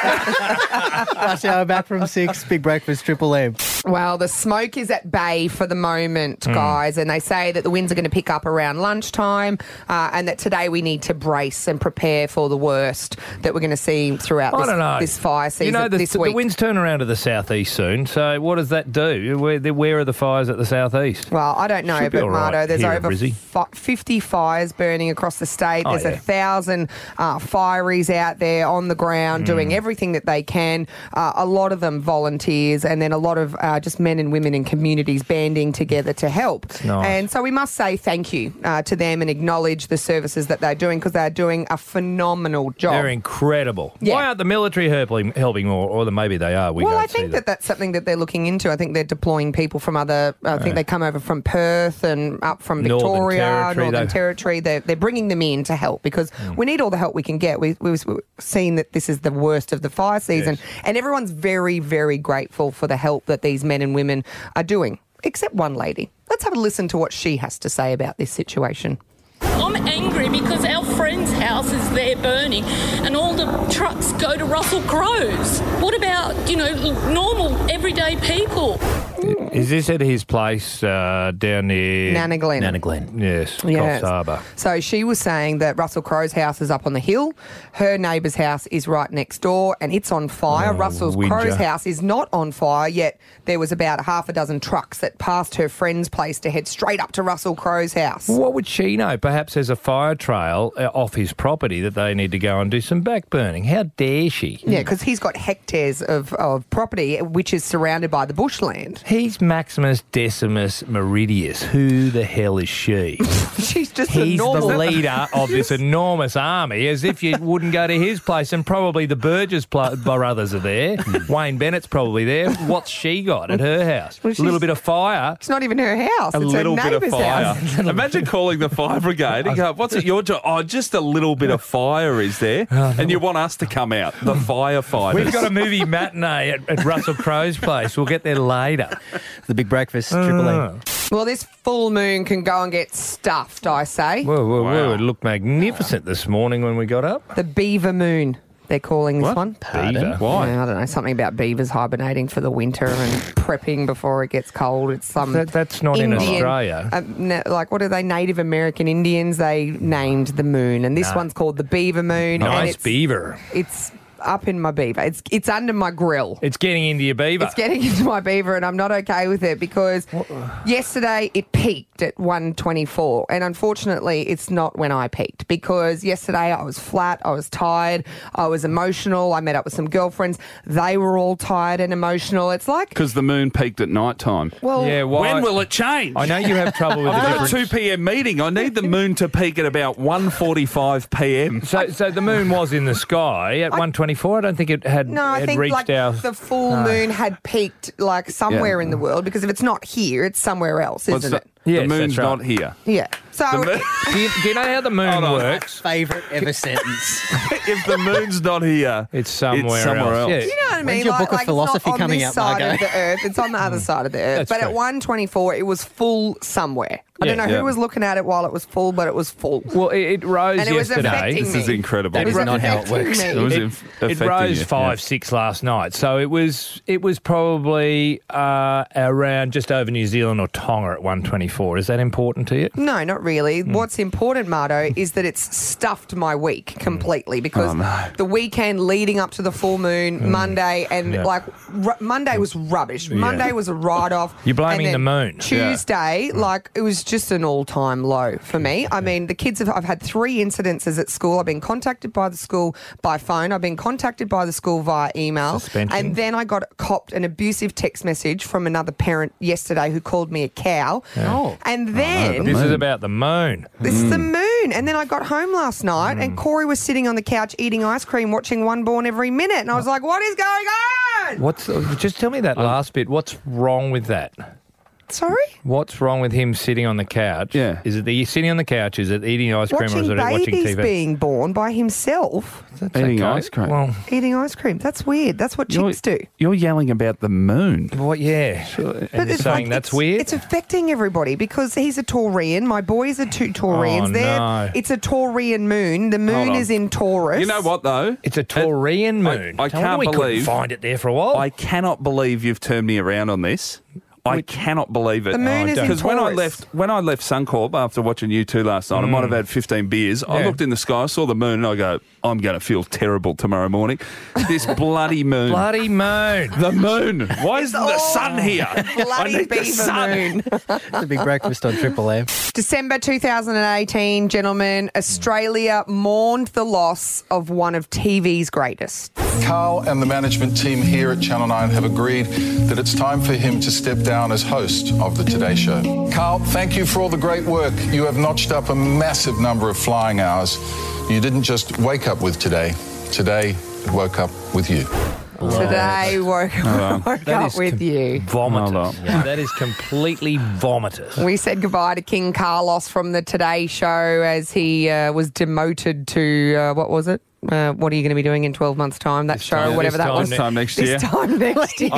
Rush hour back from six. Big Breakfast, Triple M. Well, the smoke is at bay for the moment, Mm. guys, and they say that the winds are going to pick up around lunchtime, uh, and that today we need to brace and prepare for the worst that we're going to see throughout I this, don't know. this fire season You know, the, this the week. winds turn around to the southeast soon, so what does that do? Where, where are the fires at the southeast? Well, I don't know, Should be but all right Mardo, there's here at over Brizzy. fi- fifty fires burning across the state. Oh, There's yeah. a thousand uh, fireys out there on the ground Mm. doing everything that they can. Uh, a lot of them volunteers, and then a lot of uh, just men and women in communities banding together to help. Nice. And so we must say thank you uh, to them and acknowledge the services that they're doing, because they're doing a phenomenal job. They're incredible. Yeah. Why aren't the military helping, helping more? Or maybe they are. We well, don't I see think them. that that's something that they're looking into. I think they're deploying people from other. I think Yeah. they come over from Perth and up from Northern Victoria, Territory, Northern they- Territory. They're they're bringing them in to help, because we need all the help we can get. We, we've seen that this is the worst of the fire season, and everyone's very, very grateful for the help that these men and women are doing, except one lady. Let's have a listen to what she has to say about this situation. I'm angry because our friend's house is there burning and all the trucks go to Russell Crowe's. What about, you know, normal, everyday people? Is this at his place uh, down near... Nana Glen. Nana Glen. Yes, Yes. Coffs Harbour. So she was saying that Russell Crowe's house is up on the hill. Her neighbour's house is right next door and it's on fire. Oh, Russell Widger. Crowe's house is not on fire, yet there was about half a dozen trucks that passed her friend's place to head straight up to Russell Crowe's house. What would she know? Perhaps there's a fire trail uh, off his property that they need to go and do some back burning. How dare she? Yeah, because he's got hectares of, of property which is surrounded by the bushland. He's Maximus Decimus Meridius. Who the hell is she? She's just a He's normal... the leader of this enormous army, as if you wouldn't go to his place, and probably the Burgess pl- brothers are there. Wayne Bennett's probably there. What's she got at her house? Well, a little she's- bit of fire. It's not even her house. A it's little her bit of neighbour's fire. house. Imagine calling the fire brigade and go, what's it your job? Oh, just a little bit of fire is there. And you want us to come out, the firefighters. We've got a movie matinee at, at Russell Crowe's place. We'll get there later. The Big Breakfast, Triple Uh. M. Well, this full moon can go and get stuffed, I say. Whoa, whoa, whoa. It looked magnificent this morning when we got up. The beaver moon, they're calling this What? one. Beaver? Why? Yeah, I don't know, something about beavers hibernating for the winter and prepping before it gets cold. It's some That- that's not in Indian, Australia. um, na- like, what are they, Native American Indians? They named the moon, and this No. one's called the beaver moon. and Nice it's, beaver. It's up in my beaver. It's it's under my grill. It's getting into your beaver. It's getting into my beaver, and I'm not okay with it because yesterday it peaked at one twenty-four, and unfortunately it's not when I peaked, because yesterday I was flat, I was tired, I was emotional, I met up with some girlfriends, they were all tired and emotional. It's like, Because the moon peaked at night time. well, Yeah, why? When will it change? I know you have trouble with the I've got a different... two p.m. meeting. I need the moon to peak at about one forty-five p.m. So, so the moon was in the sky at one twenty-four. I don't think it had, no, I had think reached like our... the full No. moon had peaked like somewhere Yeah. in the world, because if it's not here, it's somewhere else, What's isn't the, it? Yes, the moon's that's right. not here. Yeah. So The moon- do, you, do you know how the moon Hold on. works? Favourite ever sentence. if the moon's not here, It's somewhere, it's somewhere else. Yeah. you know what I mean? When's your like, book of like it's philosophy not on coming this up, side Margo? of the earth. It's on the other side of the earth. That's but at true. one twenty-four, it was full somewhere. I don't Yeah, know yeah. who was looking at it while it was full, but it was full. Well, it, it rose And it was yesterday. affecting This me. is incredible. That It is was not how it affecting works. me. It was It, inf- it affecting rose you, five, yeah. six last night, so it was it was probably uh, around just over New Zealand or Tonga at one twenty-four. Is that important to you? No, not really. Hmm. What's important, Mardo, is that it's stuffed my week completely, because Oh, no. the weekend leading up to the full moon, Monday, and Hmm. Yeah. like r- Monday was rubbish. Monday was a write-off. You're blaming and then the moon. Tuesday, like, it was just an all-time low for me. I mean, the kids have, I've had three incidences at school. I've been contacted by the school by phone. I've been contacted by the school via email. Suspension. And then I got copped an abusive text message from another parent yesterday who called me a cow. Oh. And then... This is about the moon. This is the moon. And then I got home last night and Corey was sitting on the couch eating ice cream, watching One Born every minute. And I was like, what is going on? What's just tell me that last bit. What's wrong with that? Sorry? What's wrong with him sitting on the couch? Yeah. Is it that he's sitting on the couch? Is it eating ice cream Watching or is it watching T babies V? being born by himself. That's Eating okay. ice cream. Well, Eating ice cream. That's weird. That's what You're- chicks do. You're yelling about the moon. what? Yeah. And But you're it's saying like- that's it's- weird? It's affecting everybody because he's a Taurian. My boys are two Taurians. Oh, They're- no. It's a Taurian moon. The moon on. is in Taurus. You know what, though? It's a Taurian moon. I, I No wonder can't we couldn't believe... find it there for a while. I cannot believe you've turned me around on this. I cannot believe it. The moon is in Because when I Taurus. left, when I left Suncorp after watching you two last night, I might have had fifteen beers. I Yeah. looked in the sky, I saw the moon, and I go, "I'm going to feel terrible tomorrow morning." This bloody moon, Bloody moon. the moon. Why isn't the sun here? I Bloody need the beaver sun. moon. It's a big breakfast on Triple M. December two thousand eighteen, gentlemen, Australia mourned the loss of one of T V's greatest. Carl and the management team here at Channel nine have agreed that it's time for him to step down as host of the Today Show. Carl, thank you for all the great work. You have notched up a massive number of flying hours. You didn't just wake up with Today. Today, it woke up with you. Today woke, woke That up is with com- you. Vomitous. Yeah, that is completely vomitous. We said goodbye to King Carlos from the Today Show as he uh, was demoted to, uh, what was it? Uh, what are you going to be doing in twelve months' time? That show, time- whatever this that time was. This time next This year. time next year.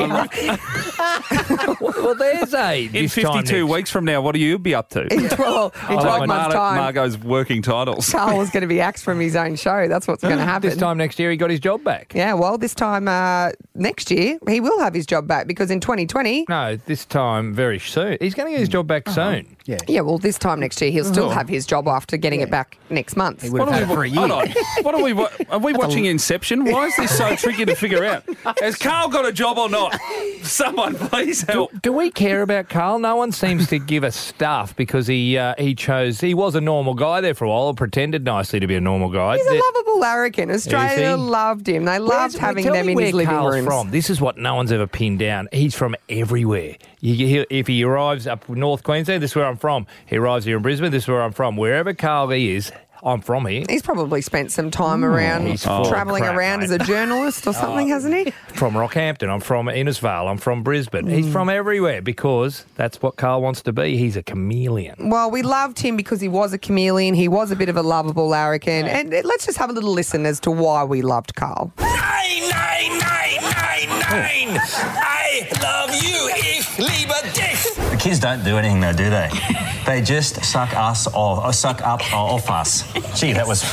Well, there's a In this time fifty-two next- weeks from now, what do you be up to? in twelve, in Oh, twelve months' Mar- time, Margot's working titles. Carl was going to be axed from his own show. That's what's going to happen. This time next year, he got his job back. Yeah, well, this time uh, next year, he will have his job back because in twenty twenty... No, this time very soon. He's going to get his job back soon. Yeah. Yeah, well, this time next year, he'll still Oh. have his job after getting it back next month. He would have had it for a year. Hold on. What are we? wa- Are we watching Inception? Why is this so tricky to figure out? Has Carl got a job or not? Someone please help. Do we care about Carl? No one seems to give a stuff because he uh, he chose. He was a normal guy there for a while, pretended nicely to be a normal guy. He's a The- lovable larrikin. Australia Is he? loved him. They Where's- loved having tell them me in where his living Carl's rooms. from. This is what no one's ever pinned down. He's from everywhere. You, you, if he arrives up North Queensland, this is where I'm from. He arrives here in Brisbane, this is where I'm from. Wherever Carl is, I'm from here. He's probably spent some time around he's full of travelling crap, around mate. as a journalist or something, hasn't he? From Rockhampton, I'm from Innisfail, I'm from Brisbane. Mm. He's from everywhere because that's what Carl wants to be. He's a chameleon. Well, we loved him because he was a chameleon. He was a bit of a lovable larrikin. And uh, let's just have a little listen as to why we loved Carl. Nine, nine, nine, nine, nine. I love you. Ich liebe dich. The kids don't do anything though, do they? They just suck us off, or suck up off us. Gee, that was.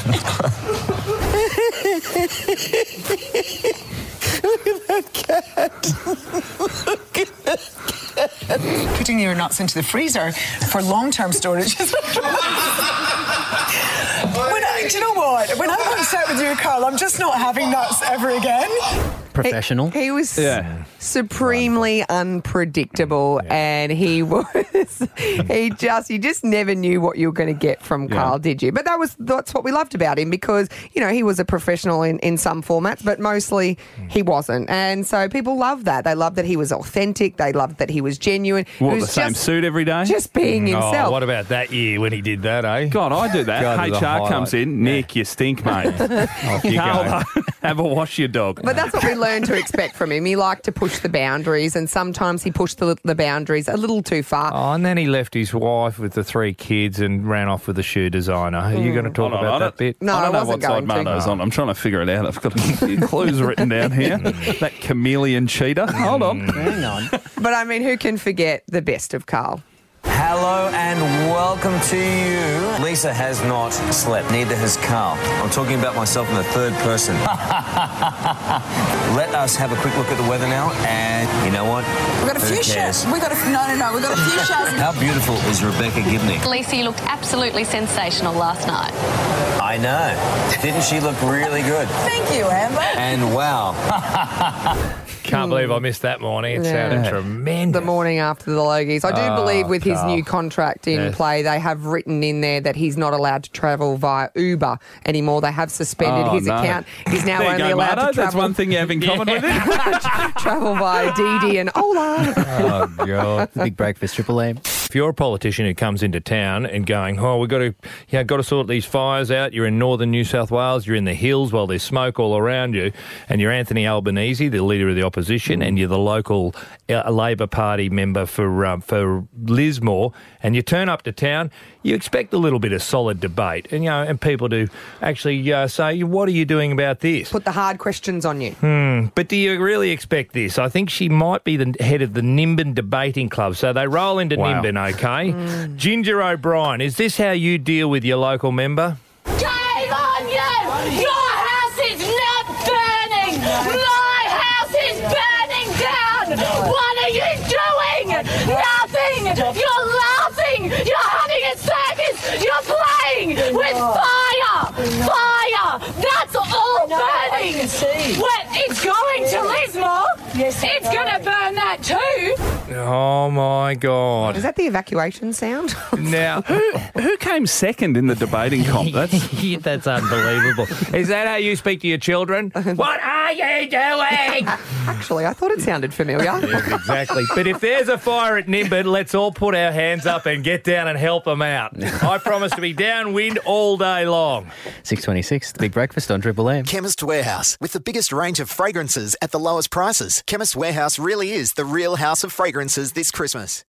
Look at that cat. Look at that cat. Putting your nuts into the freezer for long-term storage. When I, do you know what? When I'm upset with you, Carl, I'm just not having nuts ever again. Professional. He, he was Yeah. supremely unpredictable, and he was he just you just never knew what you were going to get from Yeah. Carl, did you? But that was that's what we loved about him because you know he was a professional in, in some formats, but mostly he wasn't, and so people loved that. They loved that he was authentic. They loved that he was genuine. He What, was the same just, suit every day? just being Oh, himself. what about that year when he did that, eh? God, I do that. God, there's a H R comes highlight. in, Nick, you stink, mate. Off you Carl, go. have a wash your dog. But that's what we learned to expect from him. He liked to push the boundaries, and sometimes he pushed the, the boundaries a little too far. Oh, and then he left his wife with the three kids and ran off with a shoe designer. Are you going to talk Hold on, I about don't- that bit? No, I don't I know wasn't what side going to. Marno's on. I'm trying to figure it out. I've got a few clues written down here. That chameleon cheater. Hold on. Hang on. But I mean, who can forget the best of Carl? Hello and welcome to you. Lisa has not slept, neither has Carl. I'm talking about myself in the third person. Let us have a quick look at the weather now, and you know what? We've got a Who few cares? showers. We got a no, no, no. We've got a few showers. How beautiful is Rebecca Gibney? Lisa, you looked absolutely sensational last night. I know. Didn't she look really good? Thank you, Amber. And wow. Can't believe I missed that morning. It Yeah. sounded tremendous. The morning after the Logies. I do Oh, believe with his Carl. new contract in Yes. play, they have written in there that he's not allowed to travel via Uber anymore. They have suspended Oh, his no. account. He's now There you only go, allowed Marno. to That's travel, one thing you have in common with him. travel via Dee Dee and Ola. Oh, God. The big breakfast, Triple M. if you're a politician who comes into town and going, oh, we've got to, you know, got to sort these fires out. You're in northern New South Wales. You're in the hills while there's smoke all around you, and you're Anthony Albanese, the leader of the opposition, and you're the local uh, Labor Party member for um, for Lismore, and you turn up to town. You expect a little bit of solid debate, and you know, and people to actually uh, say, "What are you doing about this?" Put the hard questions on you. Hmm. But do you really expect this? I think she might be the head of the Nimbin Debating Club. So they roll into Wow. Nimbin, okay? Mm. Ginger O'Brien, is this how you deal with your local member? Shame on you! Your house is not burning! My house is burning down! What are you doing? Nothing! You're laughing! You're having a circus! You're playing with fire! Fire! That's all burning! What? It's going to Lismore? Yes, it's going to burn that too! Oh, my God. Is that the evacuation sound? Now, who who came second in the debating comp? That's that's unbelievable. Is that how you speak to your children? What are you doing? Actually, I thought it sounded familiar. Yes, exactly. But if there's a fire at Nimbin, let's all put our hands up and get down and help them out. I promise to be downwind all day long. six twenty-six, The Big Breakfast on Triple M. Chemist Warehouse, with the biggest range of fragrances at the lowest prices. Chemist Warehouse really is the real house of fragrances this Christmas.